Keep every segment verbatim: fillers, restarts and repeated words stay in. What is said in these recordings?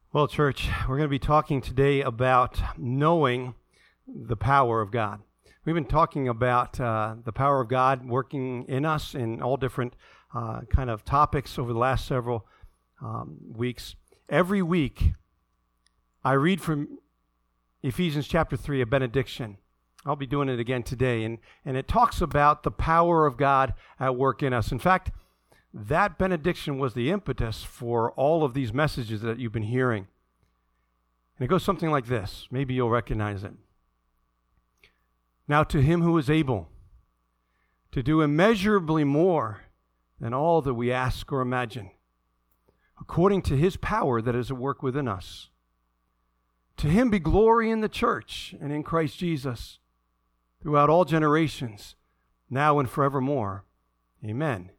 Well, church, we're going to be talking today about knowing the power of God. We've been talking about uh, the power of God working in us in all different uh, kind of topics over the last several um, weeks. Every week, I read from Ephesians chapter three, a benediction. I'll be doing it again today, and, and it talks about the power of God at work in us. In fact, that benediction was the impetus for all of these messages that you've been hearing. And it goes something like this. Maybe you'll recognize it. Now to him who is able to do immeasurably more than all that we ask or imagine, according to his power that is at work within us. To him be glory in the church and in Christ Jesus throughout all generations, now and forevermore. Amen.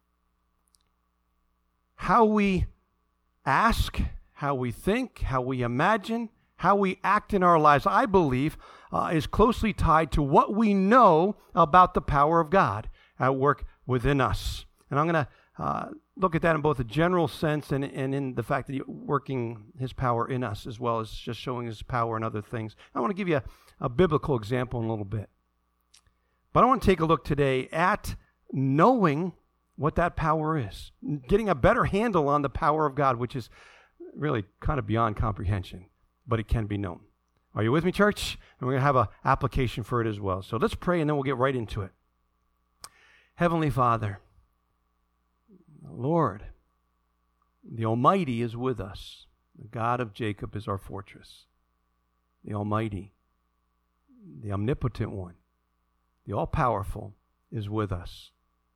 How we ask, how we think, how we imagine, how we act in our lives, I believe, uh, is closely tied to what we know about the power of God at work within us. And I'm going to uh, look at that in both a general sense and, and in the fact that He's working his power in us, as well as just showing his power in other things. I want to give you a, a biblical example in a little bit. But I want to take a look today at knowing what that power is, getting a better handle on the power of God, which is really kind of beyond comprehension, but it can be known. Are you with me, church? And we're going to have an application for it as well. So let's pray, and then we'll get right into it. Heavenly Father, Lord, the Almighty is with us. The God of Jacob is our fortress. The Almighty, the Omnipotent One, the All-Powerful is with us.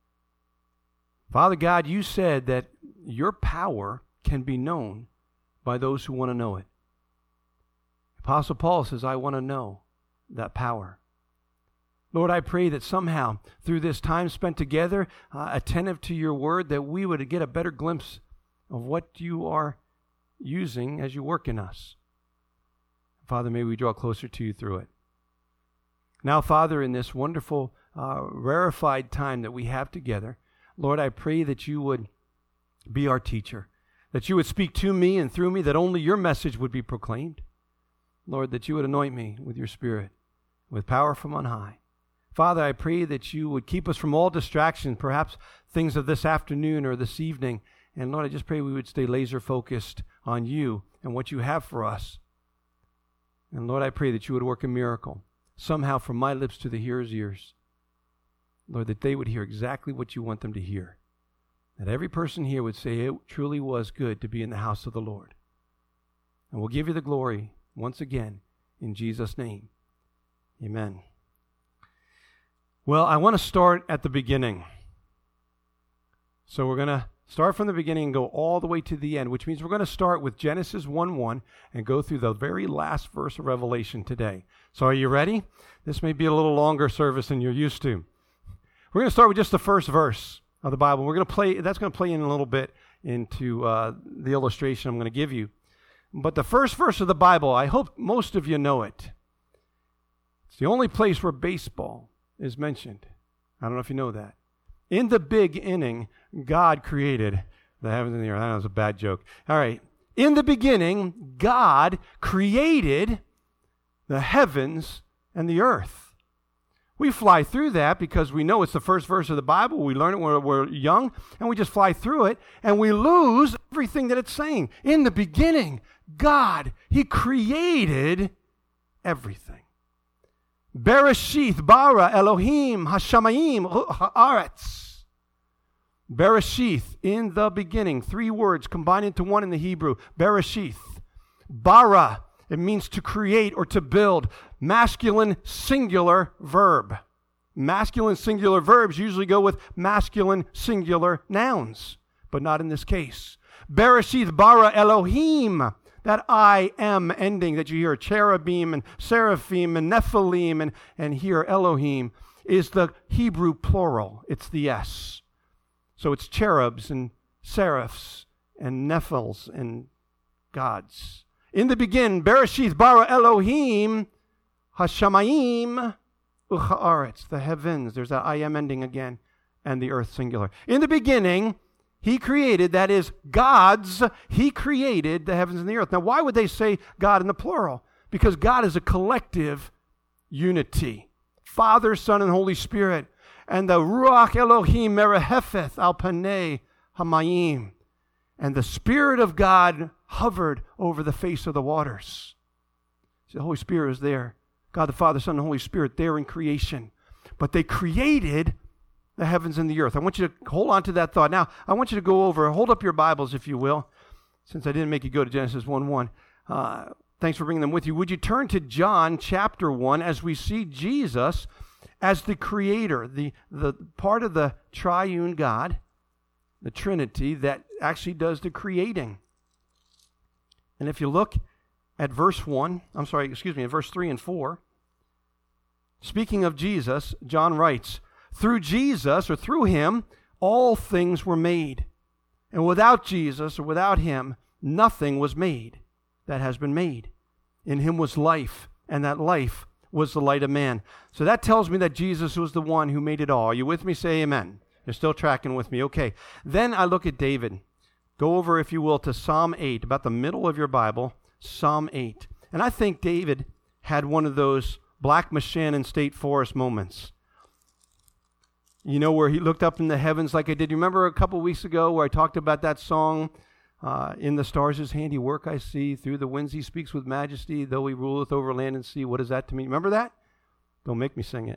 Father God, you said that your power can be known by those who want to know it. Apostle Paul says, I want to know that power. Lord, I pray that somehow through this time spent together, uh, attentive to your word, that we would get a better glimpse of what you are using as you work in us. Father, may we draw closer to you through it. Now, Father, in this wonderful, uh, rarefied time that we have together, Lord, I pray that you would be our teacher, that you would speak to me and through me, that only your message would be proclaimed. Lord, that you would anoint me with your Spirit, with power from on high. Father, I pray that you would keep us from all distractions, perhaps things of this afternoon or this evening. And Lord, I just pray we would stay laser focused on you and what you have for us. And Lord, I pray that you would work a miracle, somehow from my lips to the hearer's ears. Lord, that they would hear exactly what you want them to hear. That every person here would say it truly was good to be in the house of the Lord. And we'll give you the glory once again in Jesus' name. Amen. Well, I want to start at the beginning. So we're going to start from the beginning and go all the way to the end, which means we're going to start with Genesis one one and go through the very last verse of Revelation today. So are you ready? This may be a little longer service than you're used to. We're going to start with just the first verse of the Bible. We're going to play, that's going to play in a little bit into uh, the illustration I'm going to give you. But the first verse of the Bible, I hope most of you know it. It's the only place where baseball is mentioned. I don't know if you know that. In the big inning, God created the heavens and the earth. That was a bad joke. All right. In the beginning, God created the heavens and the earth. We fly through that because we know it's the first verse of the Bible. We learn it when we're young, and we just fly through it, and we lose everything that it's saying. In the beginning, God, He created everything. Bereshith, bara, Elohim, hashamayim, haaretz. Bereshith, in the beginning. Three words combined into one in the Hebrew. Bereshith. Bara, it means to create or to build. Masculine singular verb. Masculine singular verbs usually go with masculine singular nouns, but not in this case. Bereshith bara Elohim, that I am ending that you hear, cherubim and seraphim and nephilim and, and here Elohim, is the Hebrew plural. It's the S. So it's cherubs and seraphs and nephils and gods. In the beginning, Bereshith bara Elohim, hashamayim, ucha'aretz, the heavens. There's that I am ending again, and the earth singular. In the beginning, He created, that is, God's, He created the heavens and the earth. Now, why would they say God in the plural? Because God is a collective unity. Father, Son, and Holy Spirit. And the Ruach Elohim merehefeth al panei hamayim. And the Spirit of God hovered over the face of the waters. See, the Holy Spirit is there. God the Father, Son, and Holy Spirit there in creation. But they created the heavens and the earth. I want you to hold on to that thought. Now, I want you to go over, hold up your Bibles, if you will, since I didn't make you go to Genesis one one. Uh, thanks for bringing them with you. Would you turn to John chapter one as we see Jesus as the creator, the, the part of the triune God, the Trinity, that actually does the creating. And if you look at verse one, I'm sorry, excuse me, at verse three and four, speaking of Jesus, John writes, through Jesus, or through Him, all things were made. And without Jesus, or without Him, nothing was made that has been made. In Him was life, and that life was the light of man. So that tells me that Jesus was the one who made it all. Are you with me? Say amen. You're still tracking with me. Okay. Then I look at David. Go over, if you will, to Psalm eight, about the middle of your Bible, Psalm eight. And I think David had one of those Black Meshannon State Forest moments. You know, where he looked up in the heavens like I did. You remember a couple weeks ago where I talked about that song, uh, in the stars his handiwork I see, through the winds he speaks with majesty, though he ruleth over land and sea. What is that to me? Remember that? Don't make me sing it.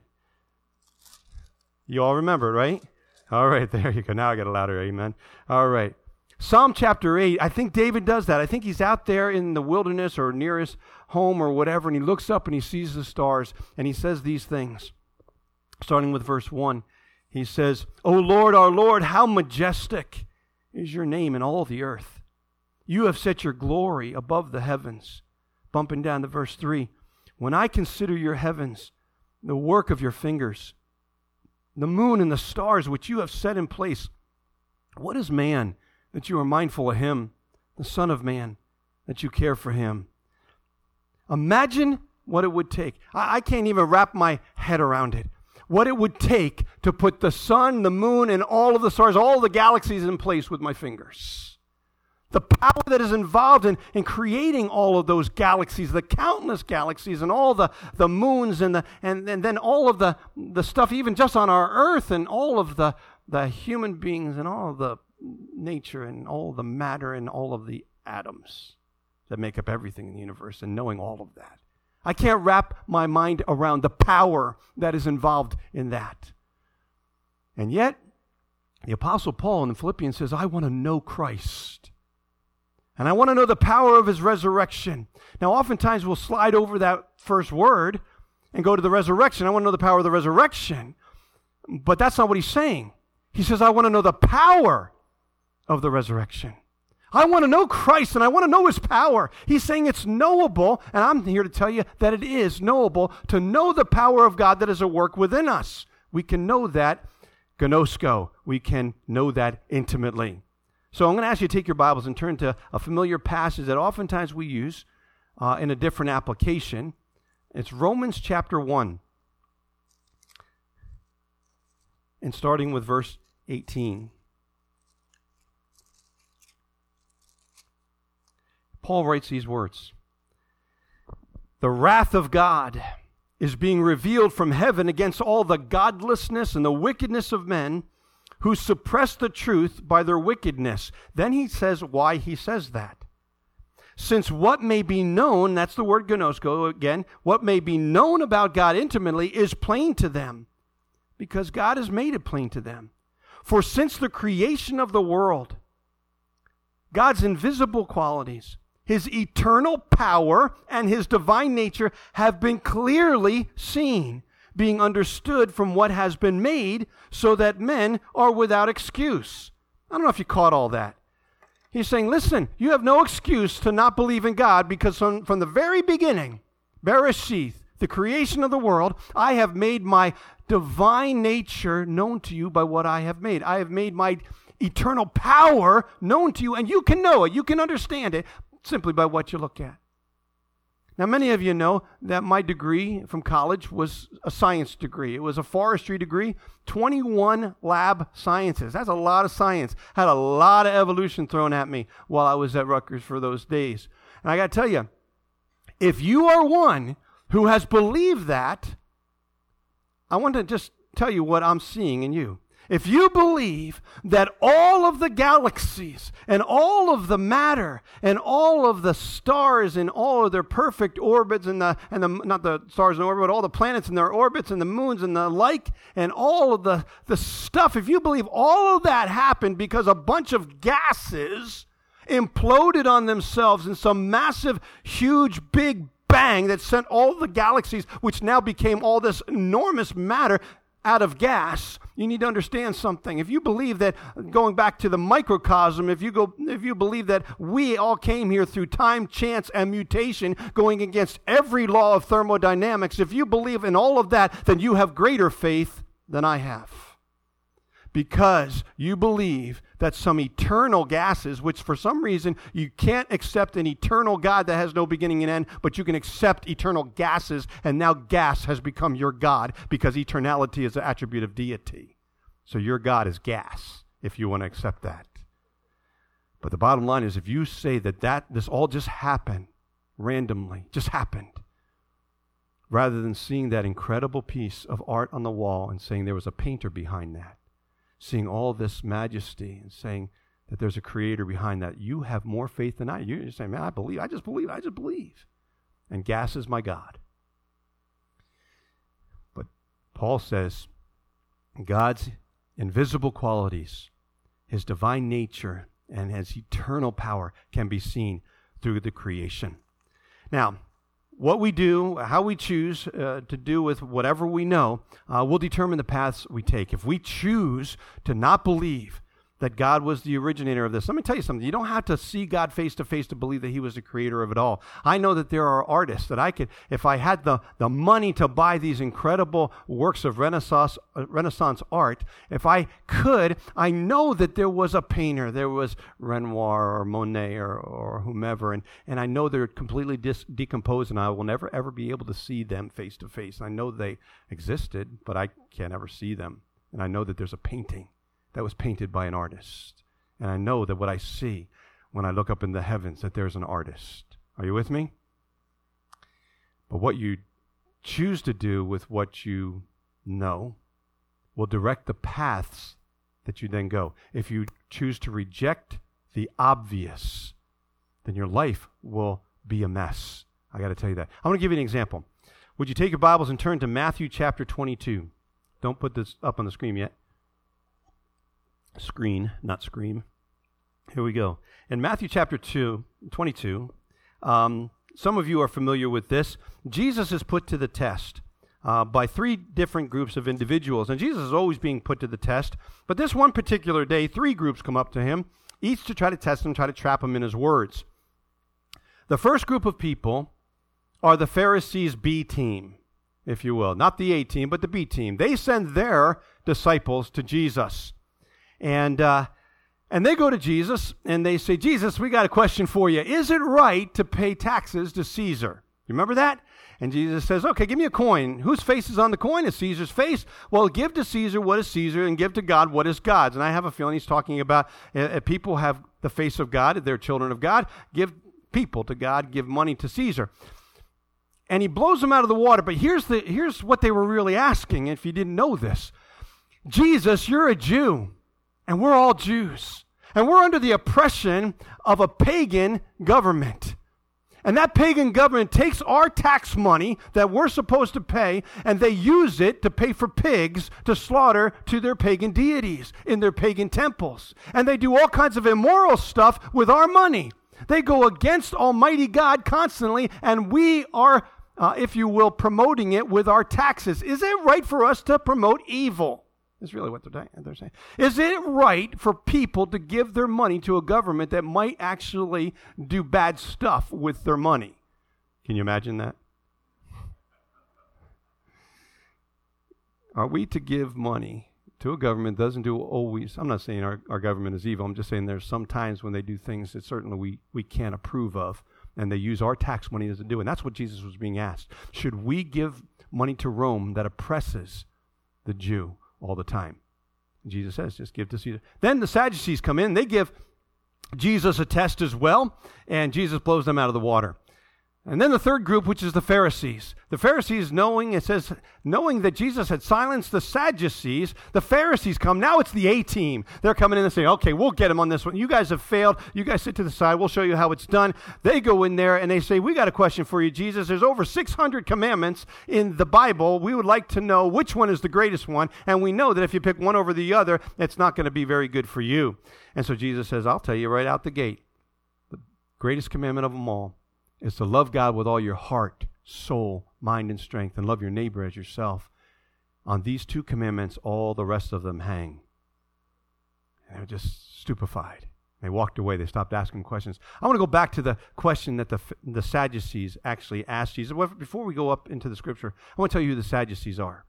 You all remember, right? All right, there you go. Now I got a louder amen. All right. Psalm chapter eight, I think David does that. I think he's out there in the wilderness or near his home or whatever, and he looks up and he sees the stars, and he says these things. Starting with verse one, he says, O Lord, our Lord, how majestic is your name in all the earth. You have set your glory above the heavens. Bumping down to verse three, when I consider your heavens, the work of your fingers, the moon and the stars which you have set in place, what is man that you are mindful of him, the Son of Man, that you care for him? Imagine what it would take. I, I can't even wrap my head around it. What it would take to put the sun, the moon, and all of the stars, all the galaxies in place with my fingers. The power that is involved in, in creating all of those galaxies, the countless galaxies, and all the, the moons, and the and, and then all of the, the stuff even just on our earth, and all of the, the human beings, and all of the nature, and all the matter, and all of the atoms that make up everything in the universe, and knowing all of that. I can't wrap my mind around the power that is involved in that. And yet, the Apostle Paul in Philippians says, I want to know Christ. And I want to know the power of His resurrection. Now, oftentimes we'll slide over that first word and go to the resurrection. I want to know the power of the resurrection. But that's not what he's saying. He says, I want to know the power of the resurrection. I want to know Christ, and I want to know His power. He's saying it's knowable, and I'm here to tell you that it is knowable to know the power of God that is at work within us. We can know that gnosko. We can know that intimately. So I'm going to ask you to take your Bibles and turn to a familiar passage that oftentimes we use uh, in a different application. It's Romans chapter one. And starting with verse eighteen. Paul writes these words. The wrath of God is being revealed from heaven against all the godlessness and the wickedness of men who suppress the truth by their wickedness. Then he says why he says that. Since what may be known, that's the word gnosko again, what may be known about God intimately is plain to them, because God has made it plain to them. For since the creation of the world, God's invisible qualities, His eternal power, and His divine nature have been clearly seen, being understood from what has been made, so that men are without excuse. I don't know if you caught all that. He's saying, listen, you have no excuse to not believe in God, because from, from the very beginning, Bereshith, the creation of the world, I have made my divine nature known to you by what I have made. I have made my eternal power known to you, and you can know it, you can understand it, simply by what you look at. Now, many of you know that my degree from college was a science degree. It was a forestry degree, twenty-one lab sciences. That's a lot of science. Had a lot of evolution thrown at me while I was at Rutgers for those days. And I got to tell you, if you are one who has believed that, I want to just tell you what I'm seeing in you. If you believe that all of the galaxies and all of the matter and all of the stars and all of their perfect orbits and the, and the not the stars in orbit, but all the planets and their orbits and the moons and the like and all of the, the stuff, if you believe all of that happened because a bunch of gases imploded on themselves in some massive, huge, big bang that sent all the galaxies, which now became all this enormous matter, out of gas, you need to understand something. If you believe that, going back to the microcosm, if you go, if you believe that we all came here through time, chance, and mutation, going against every law of thermodynamics, if you believe in all of that, then you have greater faith than I have. Because you believe that some eternal gases, which for some reason you can't accept an eternal God that has no beginning and end, but you can accept eternal gases, and now gas has become your God because eternality is an attribute of deity. So your God is gas, if you want to accept that. But the bottom line is, if you say that, that this all just happened randomly, just happened, rather than seeing that incredible piece of art on the wall and saying there was a painter behind that, seeing all this majesty and saying that there's a creator behind that, you have more faith than I. You're saying, man, I believe, I just believe, I just believe. And gas is my God. But Paul says, God's invisible qualities, his divine nature, and his eternal power can be seen through the creation. Now, what we do, how we choose uh, to do with whatever we know, uh, will determine the paths we take. If we choose to not believe that God was the originator of this, let me tell you something. You don't have to see God face to face to believe that he was the creator of it all. I know that there are artists that I could, if I had the, the money to buy these incredible works of Renaissance, uh, Renaissance art, if I could, I know that there was a painter. There was Renoir or Monet or, or whomever, and, and I know they're completely dis- decomposed, and I will never, ever be able to see them face to face. I know they existed, but I can't ever see them. And I know that there's a painting that was painted by an artist. And I know that what I see when I look up in the heavens, that there's an artist. Are you with me? But what you choose to do with what you know will direct the paths that you then go. If you choose to reject the obvious, then your life will be a mess. I got to tell you that. I'm going to give you an example. Would you take your Bibles and turn to Matthew chapter twenty-two? Don't put this up on the screen yet. Screen, not scream. Here we go. In Matthew chapter two, twenty-two, um, some of you are familiar with this. Jesus is put to the test uh, by three different groups of individuals. And Jesus is always being put to the test. But this one particular day, three groups come up to him, each to try to test him, try to trap him in his words. The first group of people are the Pharisees' B team, if you will. Not the A team, but the B team. They send their disciples to Jesus. And uh, and they go to Jesus and they say, Jesus, we got a question for you. Is it right to pay taxes to Caesar? You remember that? And Jesus says, okay, give me a coin. Whose face is on the coin? Is Caesar's face? Well, give to Caesar what is Caesar and give to God what is God's. And I have a feeling he's talking about uh, people have the face of God. They're children of God. Give people to God. Give money to Caesar. And he blows them out of the water. But here's the here's what they were really asking, if you didn't know this. Jesus, you're a Jew. And we're all Jews. And we're under the oppression of a pagan government. And that pagan government takes our tax money that we're supposed to pay, and they use it to pay for pigs to slaughter to their pagan deities in their pagan temples. And they do all kinds of immoral stuff with our money. They go against Almighty God constantly, and we are, uh, if you will, promoting it with our taxes. Is it right for us to promote evil? Is really what they're, they're saying. Is it right for people to give their money to a government that might actually do bad stuff with their money? Can you imagine that? Are we to give money to a government that doesn't do always? I'm not saying our, our government is evil. I'm just saying there's some times when they do things that certainly we, we can't approve of. and they use our tax money as to do. And that's what Jesus was being asked. Should we give money to Rome that oppresses the Jew all the time? And Jesus says, just give to Caesar. Then the Sadducees come in. They give Jesus a test as well, and Jesus blows them out of the water. And then the third group, which is the Pharisees. The Pharisees, knowing, it says, knowing that Jesus had silenced the Sadducees, the Pharisees come. Now it's the A-team. They're coming in and saying, okay, we'll get him on this one. You guys have failed. You guys sit to the side. We'll show you how it's done. They go in there and they say, we got a question for you, Jesus. There's over six hundred commandments in the Bible. We would like to know which one is the greatest one. And we know that if you pick one over the other, it's not going to be very good for you. And so Jesus says, I'll tell you right out the gate, the greatest commandment of them all is to love God with all your heart, soul, mind, and strength, and love your neighbor as yourself. On these two commandments, all the rest of them hang. And they're just stupefied. They walked away. They stopped asking questions. I want to go back to the question that the, the Sadducees actually asked Jesus. Before we go up into the scripture, I want to tell you who the Sadducees are.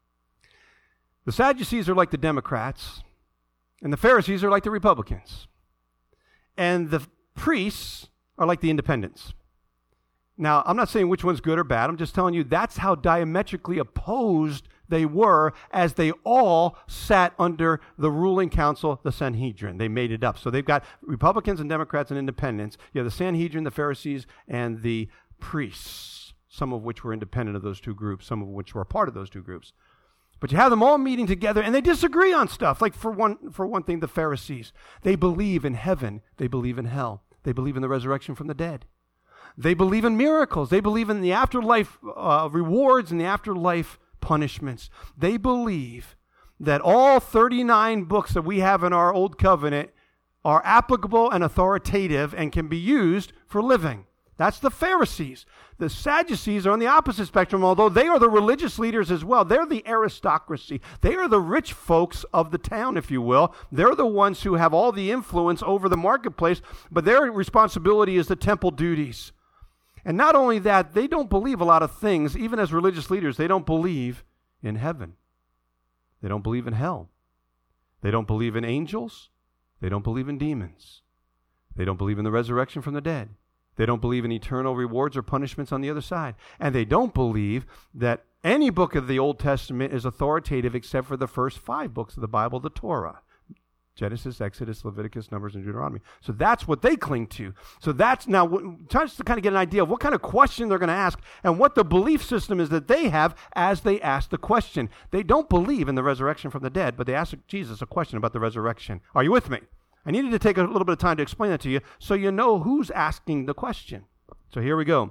The Sadducees are like the Democrats, and the Pharisees are like the Republicans. And the priests are like the independents. Now, I'm not saying which one's good or bad. I'm just telling you that's how diametrically opposed they were as they all sat under the ruling council, the Sanhedrin. They made it up. So they've got Republicans and Democrats and independents. You have the Sanhedrin, the Pharisees, and the priests, some of which were independent of those two groups, some of which were a part of those two groups. But you have them all meeting together, and they disagree on stuff. Like for one, for one thing, the Pharisees. They believe in heaven. They believe in hell. They believe in the resurrection from the dead. They believe in miracles. They believe in the afterlife uh, rewards and the afterlife punishments. They believe that all thirty-nine books that we have in our Old Covenant are applicable and authoritative and can be used for living. That's the Pharisees. The Sadducees are on the opposite spectrum, although they are the religious leaders as well. They're the aristocracy. They are the rich folks of the town, if you will. They're the ones who have all the influence over the marketplace, but their responsibility is the temple duties. And not only that, they don't believe a lot of things. Even as religious leaders, they don't believe in heaven. They don't believe in hell. They don't believe in angels. They don't believe in demons. They don't believe in the resurrection from the dead. They don't believe in eternal rewards or punishments on the other side. And they don't believe that any book of the Old Testament is authoritative except for the first five books of the Bible, the Torah. Genesis, Exodus, Leviticus, Numbers, and Deuteronomy. So that's what they cling to. So that's now, just to kind of get an idea of what kind of question they're going to ask and what the belief system is that they have as they ask the question. They don't believe in the resurrection from the dead, but they ask Jesus a question about the resurrection. Are you with me? I needed to take a little bit of time to explain that to you so you know who's asking the question. So here we go.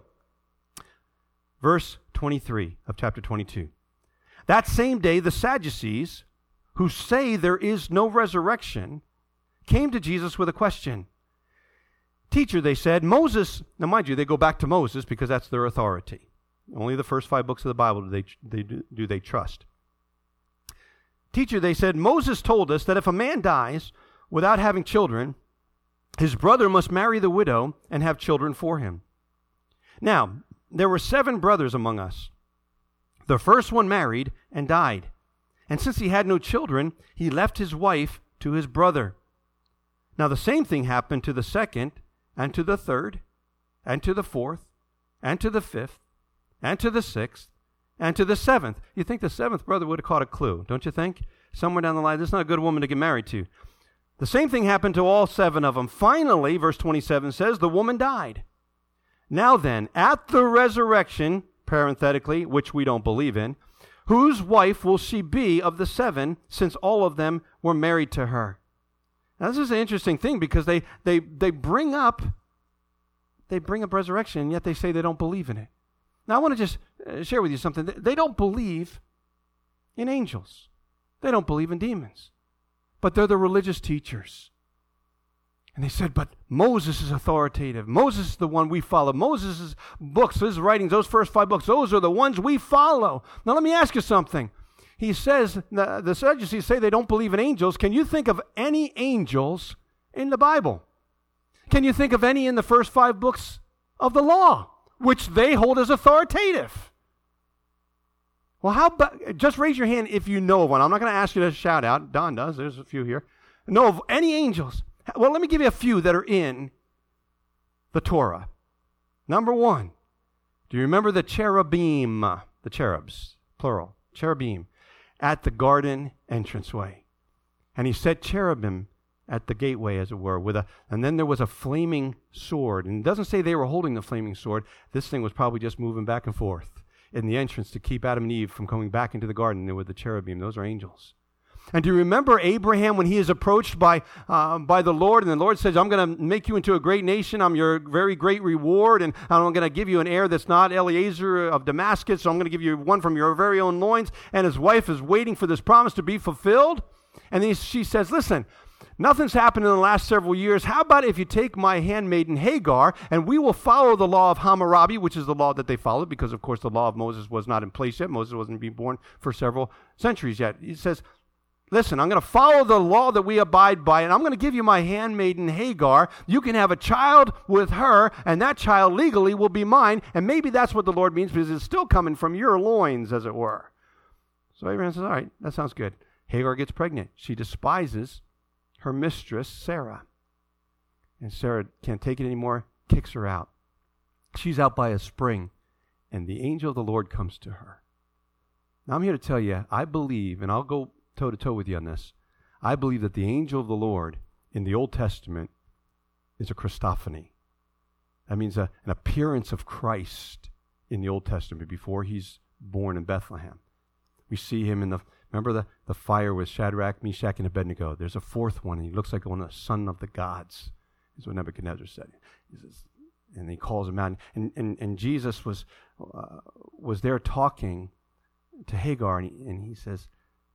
Verse twenty-three of chapter twenty-two. That same day, the Sadducees, who say there is no resurrection, came to Jesus with a question. Teacher, they said, Moses, now mind you, they go back to Moses because that's their authority. Only the first five books of the Bible do they, they do, do they trust. Teacher, they said, Moses told us that if a man dies without having children, his brother must marry the widow and have children for him. Now, there were seven brothers among us. The first one married and died. And since he had no children, he left his wife to his brother. Now the same thing happened to the second, and to the third, and to the fourth, and to the fifth, and to the sixth, and to the seventh. You think the seventh brother would have caught a clue, don't you think? Somewhere down the line, this is not a good woman to get married to. The same thing happened to all seven of them. Finally, verse twenty-seven says, the woman died. Now then, at the resurrection, parenthetically, which we don't believe in, whose wife will she be of the seven, since all of them were married to her? Now, this is an interesting thing because they they they bring up they bring up resurrection, and yet they say they don't believe in it. Now, I want to just share with you something. They don't believe in angels. They don't believe in demons. But they're the religious teachers. And they said, but Moses is authoritative. Moses is the one we follow. Moses' books, his writings, those first five books, those are the ones we follow. Now let me ask you something. He says, the, the Sadducees say they don't believe in angels. Can you think of any angels in the Bible? Can you think of any in the first five books of the law, which they hold as authoritative? Well, how about, just raise your hand if you know of one. I'm not going to ask you to shout out. Don does. There's a few here. Know of any angels? Well, let me give you a few that are in the Torah. Number one, do you remember the cherubim, the cherubs, plural, cherubim, at the garden entranceway? And he set cherubim at the gateway, as it were, with a, and then there was a flaming sword. And it doesn't say they were holding the flaming sword. This thing was probably just moving back and forth in the entrance to keep Adam and Eve from coming back into the garden. There were the cherubim. Those are angels. And do you remember Abraham when he is approached by uh, by the Lord, and the Lord says, I'm going to make you into a great nation. I'm your very great reward, and I'm going to give you an heir that's not Eliezer of Damascus, so I'm going to give you one from your very own loins. And his wife is waiting for this promise to be fulfilled. And he, she says, listen, nothing's happened in the last several years. How about if you take my handmaiden Hagar, and we will follow the law of Hammurabi, which is the law that they followed, because, of course, the law of Moses was not in place yet. Moses wasn't being born for several centuries yet. He says, listen, I'm going to follow the law that we abide by, and I'm going to give you my handmaiden Hagar. You can have a child with her, and that child legally will be mine. And maybe that's what the Lord means, because it's still coming from your loins, as it were. So Abraham says, all right, that sounds good. Hagar gets pregnant. She despises her mistress, Sarah. And Sarah can't take it anymore, kicks her out. She's out by a spring, and the angel of the Lord comes to her. Now, I'm here to tell you, I believe, and I'll go toe-to-toe with you on this, I believe that the angel of the Lord in the Old Testament is a Christophany. That means a, an appearance of Christ in the Old Testament before he's born in Bethlehem. We see him in the, remember the, the fire with Shadrach, Meshach, and Abednego. There's a fourth one, and he looks like one of the son of the gods, is what Nebuchadnezzar said. He says, and he calls him out. And, and, and Jesus was, uh, was there talking to Hagar, and he, and he says,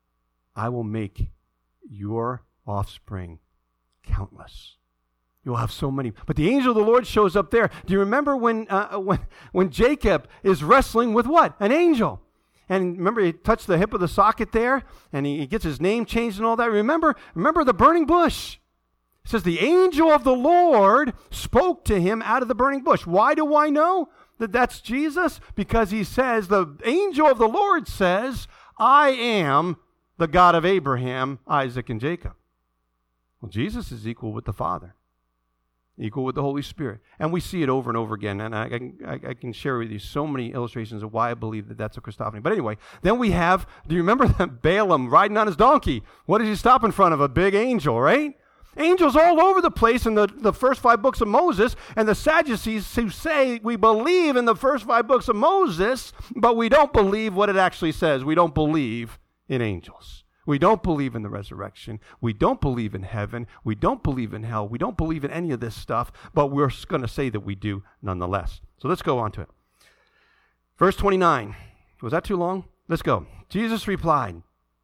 I will make your offspring countless. You'll have so many. But the angel of the Lord shows up there. Do you remember when uh, when when Jacob is wrestling with what? An angel. And remember, he touched the hip of the socket there, and he, he gets his name changed and all that. Remember, remember the burning bush. It says the angel of the Lord spoke to him out of the burning bush. Why do I know that that's Jesus? Because he says, the angel of the Lord says, I am the God of Abraham, Isaac, and Jacob. Well, Jesus is equal with the Father, equal with the Holy Spirit. And we see it over and over again. And I, I, can, I, I can share with you so many illustrations of why I believe that that's a Christophany. But anyway, then we have, do you remember that Balaam riding on his donkey? What does he stop in front of? A big angel, right? Angels all over the place in the, the first five books of Moses, and the Sadducees who say we believe in the first five books of Moses, but we don't believe what it actually says. We don't believe in angels. We don't believe in the resurrection. We don't believe in heaven. We don't believe in hell. We don't believe in any of this stuff, but we're going to say that we do nonetheless. So let's go on to it. Verse twenty-nine. Was that too long? Let's go. Jesus replied.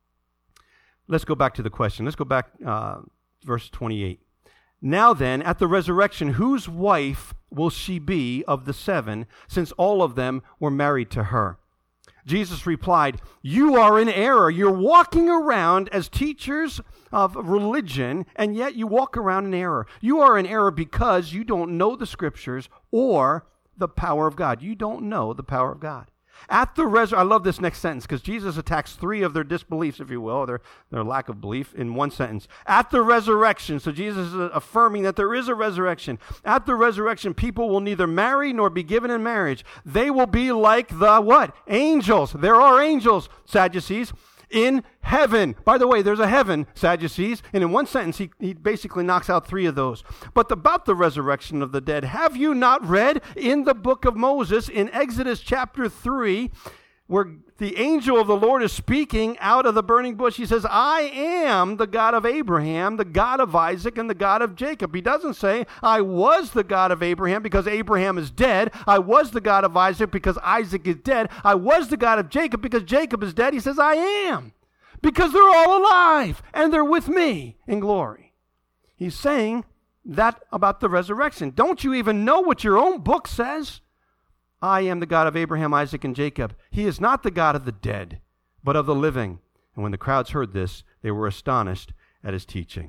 Let's go back to the question. Let's go back, uh, verse twenty-eight. Now then, at the resurrection, whose wife will she be of the seven, since all of them were married to her? Jesus replied, you are in error. You're walking around as teachers of religion, and yet you walk around in error. You are in error because you don't know the Scriptures or the power of God. You don't know the power of God. At the resurrection, I love this next sentence because Jesus attacks three of their disbeliefs, if you will, or their, their lack of belief in one sentence. At the resurrection, so Jesus is affirming that there is a resurrection. At the resurrection, people will neither marry nor be given in marriage. They will be like the what? Angels. There are angels, Sadducees, in heaven. By the way, there's a heaven, Sadducees, and in one sentence, he, he basically knocks out three of those. But about the resurrection of the dead, have you not read in the book of Moses, in Exodus chapter three, where the angel of the Lord is speaking out of the burning bush? He says, I am the God of Abraham, the God of Isaac, and the God of Jacob. He doesn't say, I was the God of Abraham because Abraham is dead. I was the God of Isaac because Isaac is dead. I was the God of Jacob because Jacob is dead. He says, I am, because they're all alive and they're with me in glory. He's saying that about the resurrection. Don't you even know what your own book says? I am the God of Abraham, Isaac, and Jacob. He is not the God of the dead, but of the living. And when the crowds heard this, they were astonished at his teaching.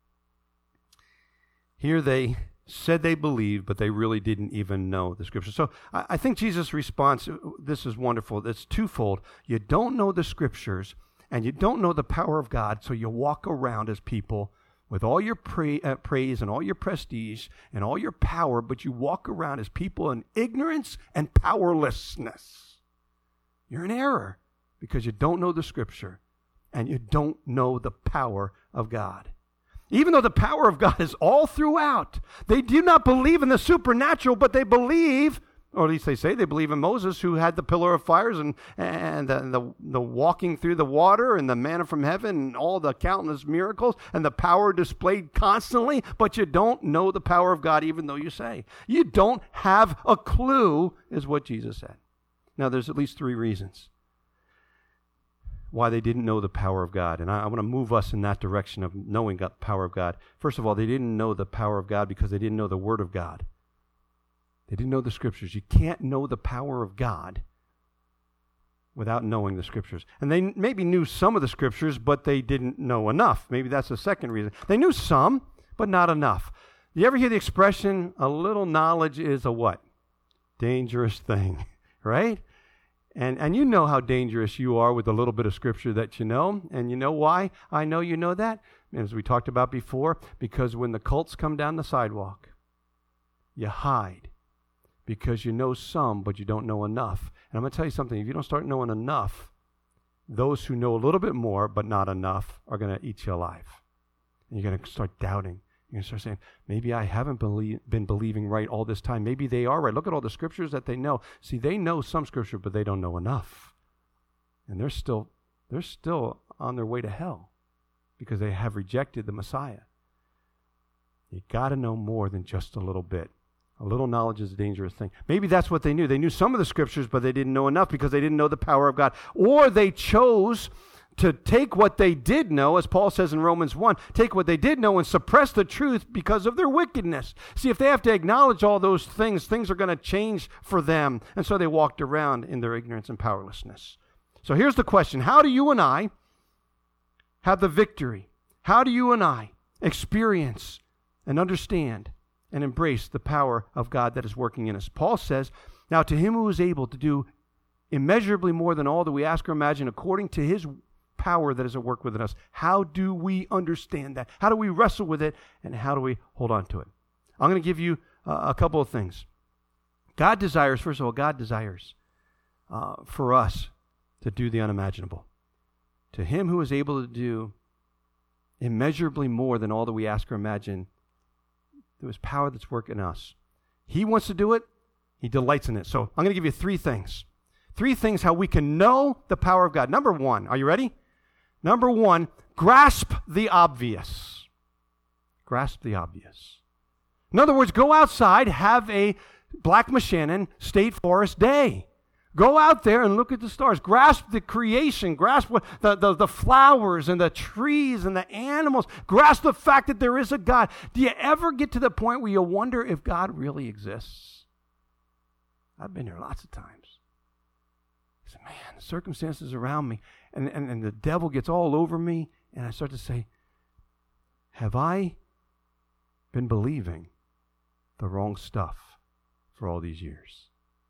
Here they said they believed, but they really didn't even know the Scripture. So I, I think Jesus' response, this is wonderful. It's twofold. You don't know the Scriptures, and you don't know the power of God, so you walk around as people with all your pra- uh, praise and all your prestige and all your power, but you walk around as people in ignorance and powerlessness. You're in error because you don't know the Scripture and you don't know the power of God. Even though the power of God is all throughout, they do not believe in the supernatural, but they believe, or at least they say they believe in Moses, who had the pillar of fires and, and the, the, the walking through the water and the manna from heaven and all the countless miracles and the power displayed constantly, but you don't know the power of God even though you say. You don't have a clue, is what Jesus said. Now, there's at least three reasons why they didn't know the power of God. And I, I want to move us in that direction of knowing the power of God. First of all, they didn't know the power of God because they didn't know the Word of God. They didn't know the Scriptures. You can't know the power of God without knowing the Scriptures. And they maybe knew some of the Scriptures, but they didn't know enough. Maybe that's the second reason. They knew some, but not enough. You ever hear the expression, a little knowledge is a what? Dangerous thing, right? And and you know how dangerous you are with a little bit of Scripture that you know. And you know why I know you know that? As we talked about before, because when the cults come down the sidewalk, you hide because you know some, but you don't know enough. And I'm going to tell you something. If you don't start knowing enough, those who know a little bit more but not enough are going to eat you alive. And you're going to start doubting. You're going to start saying, maybe I haven't belie- been believing right all this time. Maybe they are right. Look at all the Scriptures that they know. See, they know some Scripture, but they don't know enough. And they're still, they're still on their way to hell because they have rejected the Messiah. You got to know more than just a little bit. A little knowledge is a dangerous thing. Maybe that's what they knew. They knew some of the Scriptures, but they didn't know enough because they didn't know the power of God. Or they chose to take what they did know, as Paul says in Romans one, take what they did know and suppress the truth because of their wickedness. See, if they have to acknowledge all those things, things are going to change for them. And so they walked around in their ignorance and powerlessness. So here's the question. How do you and I have the victory? How do you and I experience and understand and embrace the power of God that is working in us? Paul says, now to him who is able to do immeasurably more than all that we ask or imagine according to his power that is at work within us. How do we understand that? How do we wrestle with it? And how do we hold on to it? I'm going to give you uh, a couple of things. God desires, first of all, God desires uh, for us to do the unimaginable. To him who is able to do immeasurably more than all that we ask or imagine, through his power that's working in us. He wants to do it. He delights in it. So I'm going to give you three things. Three things how we can know the power of God. Number one, are you ready? Number one, grasp the obvious. Grasp the obvious. In other words, go outside, have a Black Moshannon State Forest day. Go out there and look at the stars. Grasp the creation. Grasp what, the, the, the flowers and the trees and the animals. Grasp the fact that there is a God. Do you ever get to the point where you wonder if God really exists? I've been there lots of times. I say, man, the circumstances around me, and, and, and the devil gets all over me, and I start to say, have I been believing the wrong stuff for all these years?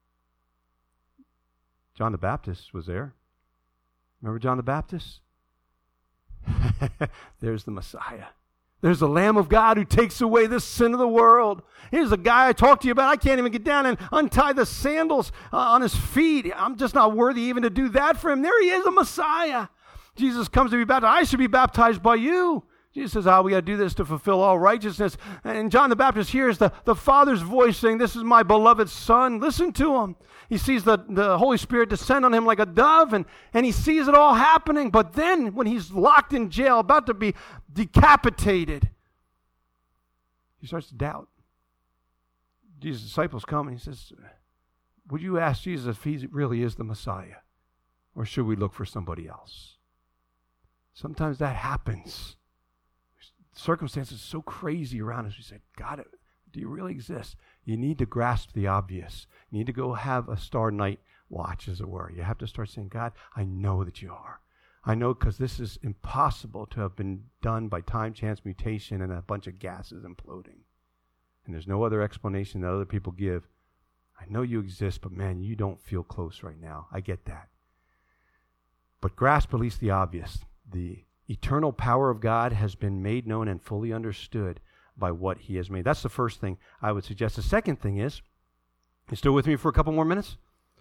John the Baptist was there. Remember John the Baptist? There's the Messiah. There's the Lamb of God who takes away the sin of the world. Here's a guy I talked to you about. I can't even get down and untie the sandals uh, on his feet. I'm just not worthy even to do that for him. There he is, the Messiah. Jesus comes to be baptized. I should be baptized by you. Jesus says, oh, we got to do this to fulfill all righteousness. And John the Baptist hears the, the Father's voice saying, this is my beloved Son. Listen to him. He sees the, the Holy Spirit descend on him like a dove, and, and he sees it all happening. But then when he's locked in jail, about to be decapitated, he starts to doubt. Jesus' disciples come and he says, would you ask Jesus if he really is the Messiah? Or should we look for somebody else? Sometimes that happens. Circumstances so crazy around us. We say, God, do you really exist? You need to grasp the obvious. You need to go have a star night watch, as it were. You have to start saying, God, I know that you are. I know because this is impossible to have been done by time, chance, mutation, and a bunch of gases imploding. And there's no other explanation that other people give. I know you exist, but man, you don't feel close right now. I get that. But grasp at least the obvious. The eternal power of God has been made known and fully understood by what he has made. That's the first thing I would suggest. The second thing is, you still with me for a couple more minutes?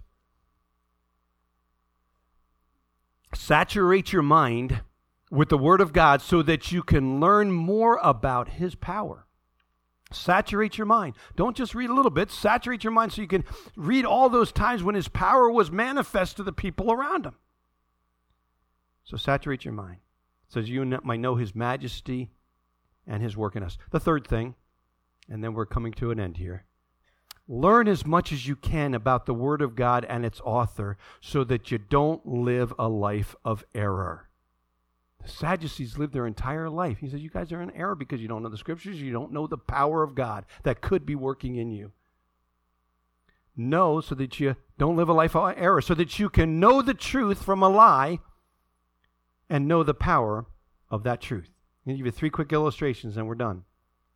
Saturate your mind with the Word of God so that you can learn more about his power. Saturate your mind. Don't just read a little bit. Saturate your mind so you can read all those times when his power was manifest to the people around him. So saturate your mind so you might know his majesty and his work in us. The third thing, and then we're coming to an end here. Learn as much as you can about the Word of God and its author so that you don't live a life of error. The Sadducees lived their entire life. He says, you guys are in error because you don't know the Scriptures. You don't know the power of God that could be working in you. Know so that you don't live a life of error, so that you can know the truth from a lie and know the power of that truth. I'm going to give you three quick illustrations and we're done.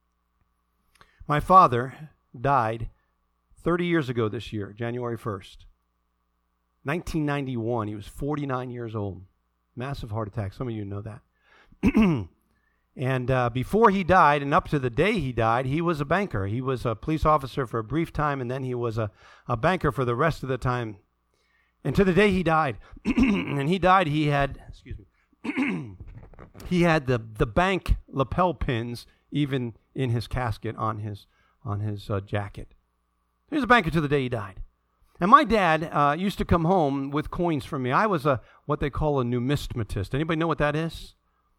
My father died thirty years ago this year, January first. nineteen ninety-one, he was forty-nine years old. Massive heart attack. Some of you know that. And uh, before he died, and up to the day he died, he was a banker. He was a police officer for a brief time, and then he was a, a banker for the rest of the time. And to the day he died. And he died, he had, excuse me, he had the, the bank lapel pins even in his casket on his, on his uh, jacket. He was a banker to the day he died. And my dad uh, used to come home with coins for me. I was a what they call a numismatist. Anybody know what that is?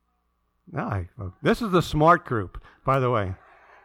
No, I, this is the smart group, by the way.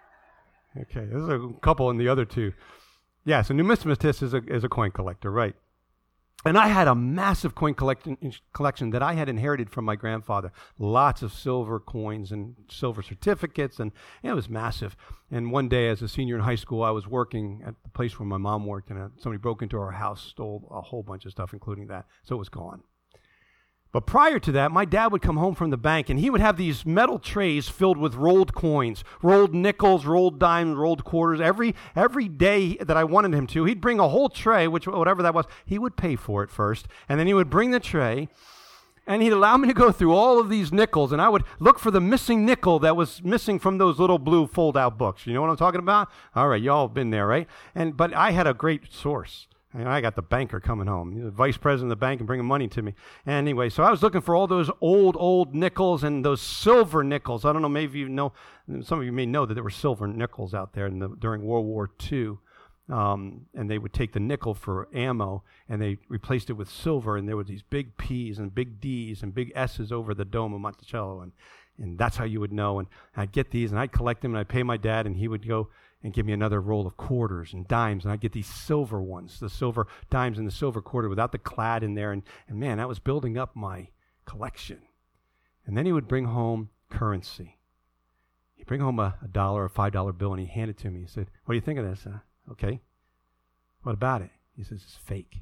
Okay, there's a couple in the other two. Yes, a numismatist is a is a coin collector, right? And I had a massive coin collection collection that I had inherited from my grandfather. Lots of silver coins and silver certificates, and it was massive. And one day, as a senior in high school, I was working at the place where my mom worked, and somebody broke into our house, stole a whole bunch of stuff, including that, so it was gone. But prior to that, my dad would come home from the bank, and he would have these metal trays filled with rolled coins, rolled nickels, rolled dimes, rolled quarters. Every every day that I wanted him to, he'd bring a whole tray, which whatever that was, he would pay for it first, and then he would bring the tray, and he'd allow me to go through all of these nickels, and I would look for the missing nickel that was missing from those little blue fold-out books. You know what I'm talking about? All right, y'all have been there, right? And but I had a great source. And I got the banker coming home, the vice president of the bank, and bringing money to me. Anyway, so I was looking for all those old, old nickels and those silver nickels. I don't know, maybe you know, some of you may know that there were silver nickels out there in the, during World War Two. Um, and they would take the nickel for ammo, and they replaced it with silver, and there were these big P's and big D's and big S's over the dome of Monticello, and, and that's how you would know. And I'd get these, and I'd collect them, and I'd pay my dad, and he would go and give me another roll of quarters and dimes, and I'd get these silver ones, the silver dimes and the silver quarter without the clad in there, and, and man, that was building up my collection. And then he would bring home currency. He'd bring home a, a dollar, a five dollar bill, and he'd hand it to me. He said, what do you think of this? Uh, okay. What about it? He says, it's fake.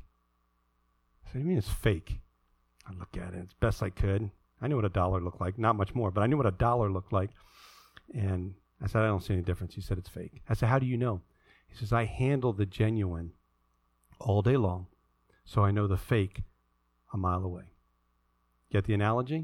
I said, what do you mean it's fake? I look at it as best I could. I knew what a dollar looked like, not much more, but I knew what a dollar looked like. And I said, I don't see any difference. He said, it's fake. I said, how do you know? He says, I handle the genuine all day long, so I know the fake a mile away. Get the analogy?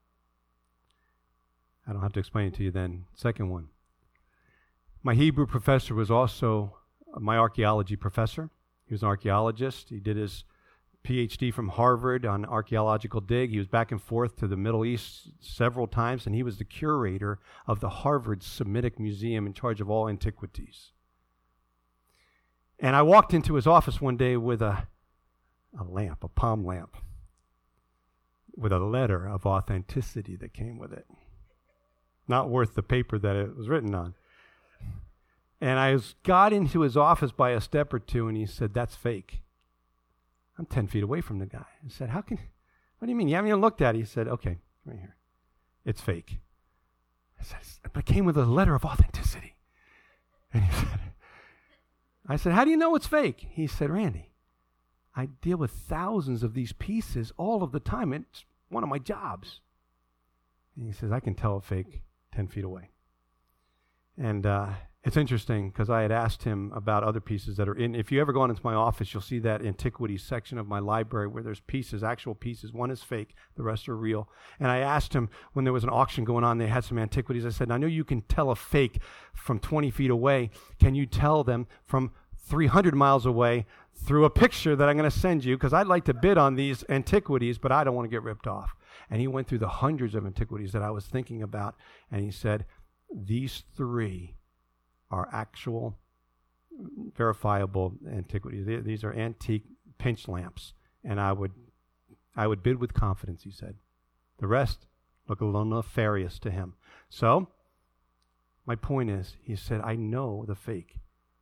I don't have to explain it to you then. Second one. My Hebrew professor was also my archaeology professor. He was an archaeologist. He did his P H D from Harvard on archaeological dig. He was back and forth to the Middle East several times, and he was the curator of the Harvard Semitic Museum in charge of all antiquities. And I walked into his office one day with a, a lamp, a palm lamp, with a letter of authenticity that came with it. Not worth the paper that it was written on. And I was, got into his office by a step or two, and he said, that's fake. I'm ten feet away from the guy. I said, how can, what do you mean? You haven't even looked at it. He said, okay, right here. It's fake. I said, but it came with a letter of authenticity. And he said, I said, how do you know it's fake? He said, Randy, I deal with thousands of these pieces all of the time. It's one of my jobs. And he says, I can tell a fake ten feet away. And uh, It's interesting because I had asked him about other pieces that are in. If you ever go on into my office, you'll see that antiquities section of my library where there's pieces, actual pieces. One is fake, the rest are real. And I asked him when there was an auction going on, they had some antiquities. I said, I know you can tell a fake from twenty feet away. Can you tell them from three hundred miles away through a picture that I'm going to send you? Because I'd like to bid on these antiquities, but I don't want to get ripped off. And he went through the hundreds of antiquities that I was thinking about. And he said, these three are actual, verifiable antiquities. These are antique pinch lamps, and I would, I would bid with confidence. He said, the rest look a little nefarious to him. So, my point is, he said, I know the fake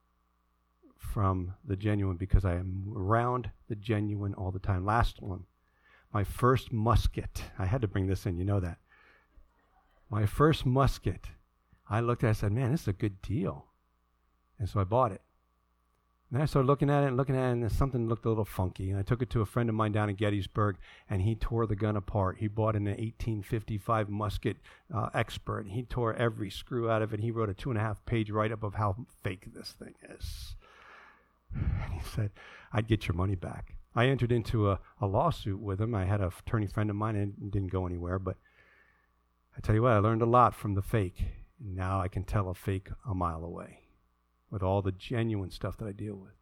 from the genuine because I am around the genuine all the time. Last one, my first musket. I had to bring this in. You know that. My first musket. I looked at it and said, man, this is a good deal. And so I bought it. And then I started looking at it and looking at it, and something looked a little funky. And I took it to a friend of mine down in Gettysburg, and he tore the gun apart. He bought an eighteen fifty-five musket uh, expert. He tore every screw out of it. He wrote a two and a half page write-up of how fake this thing is. And he said, I'd get your money back. I entered into a, a lawsuit with him. I had an attorney friend of mine, and it didn't go anywhere. But I tell you what, I learned a lot from the fake. Now I can tell a fake a mile away with all the genuine stuff that I deal with.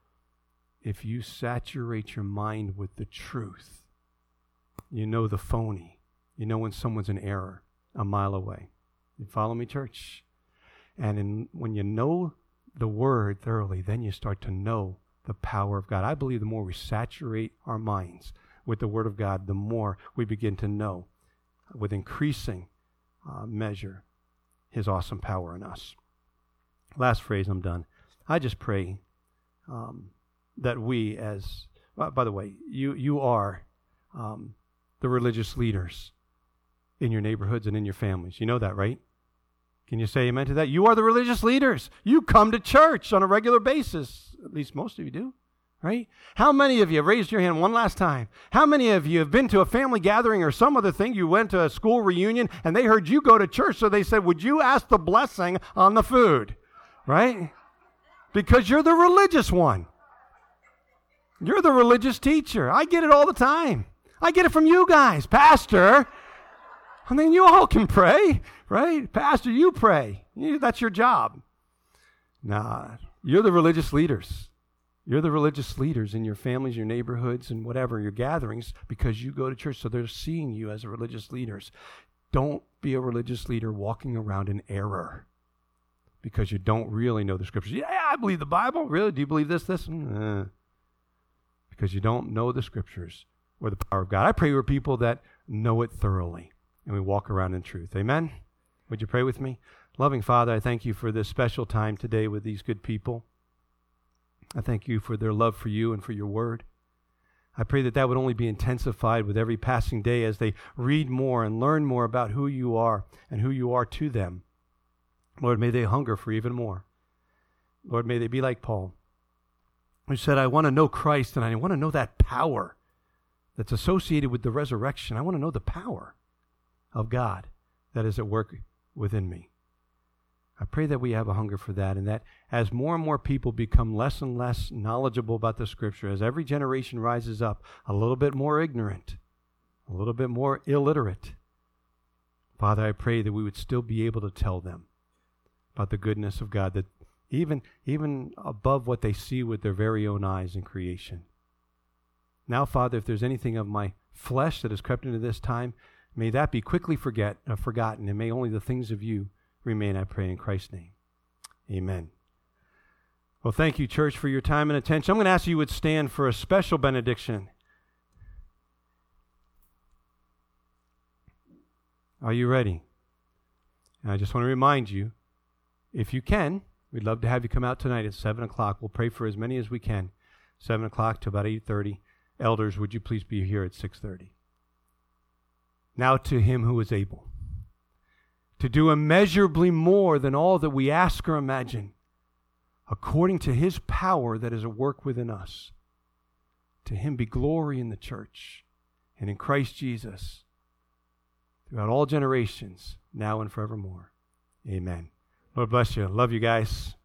If you saturate your mind with the truth, you know the phony. You know when someone's in error a mile away. You follow me, church? And in, when you know the Word thoroughly, then you start to know the power of God. I believe the more we saturate our minds with the Word of God, the more we begin to know with increasing uh, measure His awesome power in us. Last phrase, I'm done. I just pray um, that we as, uh, by the way, you you are um, the religious leaders in your neighborhoods and in your families. You know that, right? Can you say amen to that? You are the religious leaders. You come to church on a regular basis. At least most of you do, right? How many of you, raised your hand one last time, how many of you have been to a family gathering or some other thing, you went to a school reunion and they heard you go to church, so they said, would you ask the blessing on the food, right? Because you're the religious one. You're the religious teacher. I get it all the time. I get it from you guys. Pastor, I mean, you all can pray, right? Pastor, you pray. You, that's your job. Nah, you're the religious leaders. You're the religious leaders in your families, your neighborhoods, and whatever, your gatherings, because you go to church, so they're seeing you as religious leaders. Don't be a religious leader walking around in error because you don't really know the Scriptures. Yeah, I believe the Bible. Really? Do you believe this, this? Uh, because you don't know the Scriptures or the power of God. I pray for people that know it thoroughly, and we walk around in truth. Amen? Would you pray with me? Loving Father, I thank you for this special time today with these good people. I thank you for their love for you and for your word. I pray that that would only be intensified with every passing day as they read more and learn more about who you are and who you are to them. Lord, may they hunger for even more. Lord, may they be like Paul, who said, I want to know Christ and I want to know that power that's associated with the resurrection. I want to know the power of God that is at work within me. I pray that we have a hunger for that, and that as more and more people become less and less knowledgeable about the Scripture, as every generation rises up a little bit more ignorant, a little bit more illiterate, Father, I pray that we would still be able to tell them about the goodness of God, that even, even above what they see with their very own eyes in creation. Now, Father, if there's anything of my flesh that has crept into this time, may that be quickly forget, uh, forgotten, and may only the things of you remain, I pray, in Christ's name. Amen. Well, thank you, church, for your time and attention. I'm going to ask you would stand for a special benediction. Are you ready? And I just want to remind you, if you can, we'd love to have you come out tonight at seven o'clock. We'll pray for as many as we can, seven o'clock to about eight thirty. Elders, would you please be here at six thirty? Now to him who is able to do immeasurably more than all that we ask or imagine, according to his power that is at work within us. To him be glory in the church and in Christ Jesus throughout all generations, now and forevermore. Amen. Lord bless you. Love you guys.